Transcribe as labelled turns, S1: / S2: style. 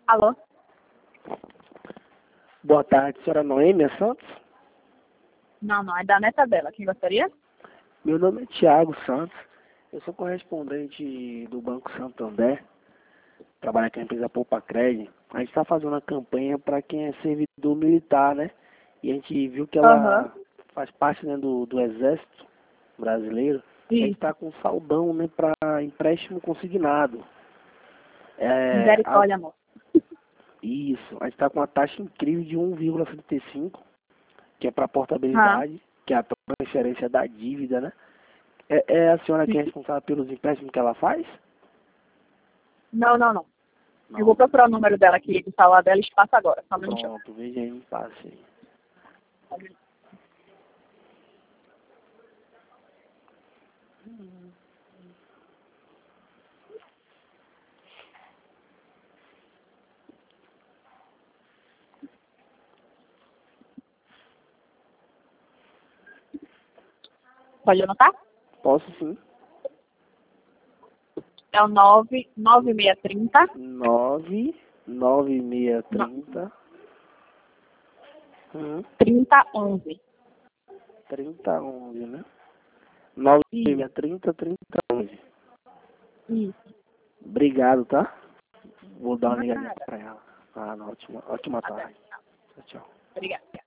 S1: Alô?
S2: Boa tarde, senhora Noêmia Santos.
S1: Não, é da neta dela. Quem gostaria?
S2: Meu nome é Tiago Santos. Eu sou correspondente do Banco Santander. Trabalho aqui na empresa Poupa Crédito. A gente está fazendo uma campanha para quem é servidor militar, né? E a gente viu que ela faz parte, né, do Exército Brasileiro. A gente está com saldão, né, para empréstimo consignado.
S1: Misericórdia, amor.
S2: Isso. A gente está com uma taxa incrível de 1,75, que é para portabilidade, que é a transferência da dívida, né? É a senhora que é responsável pelos empréstimos que ela faz?
S1: Não.
S2: Não.
S1: Eu vou procurar o número dela aqui, do celular dela e te passo agora. Só um minutinho.
S2: Pronto, veja aí, me passe aí.
S1: Pode anotar?
S2: Posso sim.
S1: É o 99630
S2: 99630
S1: 3011.
S2: 3011, né? 9630 3011.
S1: Isso.
S2: Obrigado, tá? Vou dar uma ligadinha
S1: Nada.
S2: pra ela. Ótima tarde. Tchau, tchau.
S1: Obrigada.